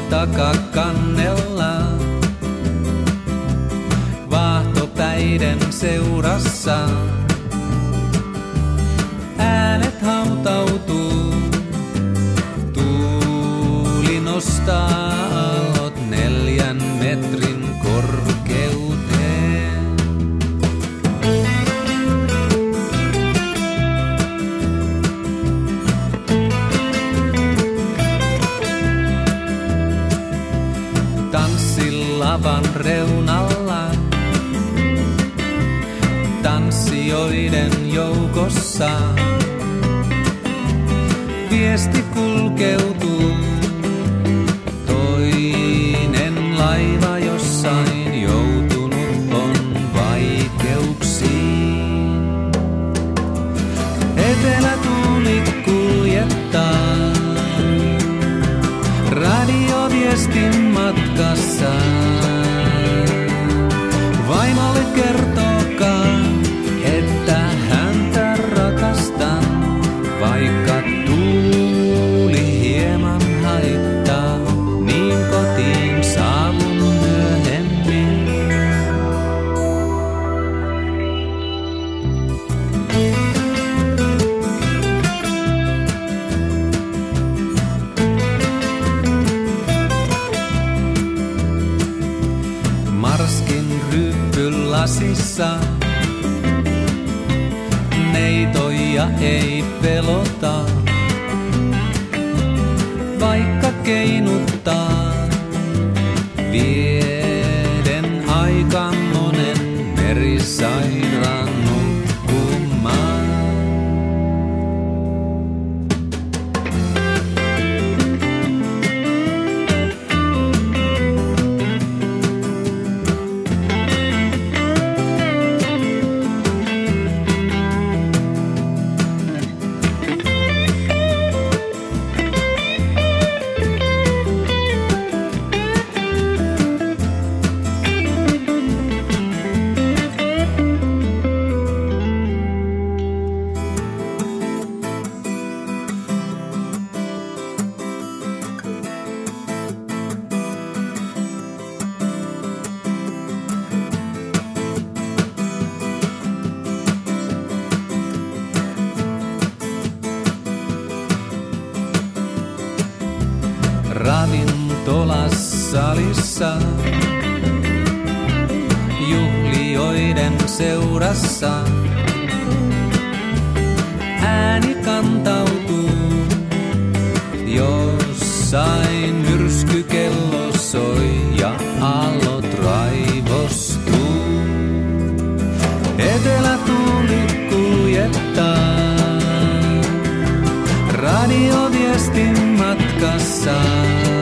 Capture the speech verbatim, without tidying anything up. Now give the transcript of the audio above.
takakannella. Vaahtopäiden seurassa äänet hautautuu. Tuuli nostaa aallot neljän metrin korkeuteen. Tanssi lavan reunalla, tanssijoiden joukossa. Viesti kulkeutuu, toinen laiva jossain joutunut on vaikeuksiin. Etelätuuli kuljettaa, radioviestin matkassa. Vaimolle kertokaa, että häntä rakastan, vaikka tuuli hieman haittaa, niin kotiin saavun myöhemmin. Marskin ryyppylasissa neitoja ei pelota, vaikka keinuttaa. Vieden aika monen merisairaan nukkumaan. Ravintolassalissa juhlijoiden seurassa ääni kantautuu. Jossain myrskykello soi ja aallot raivostuu. Etelätuuli kuljettaa, radioviestin matkassa.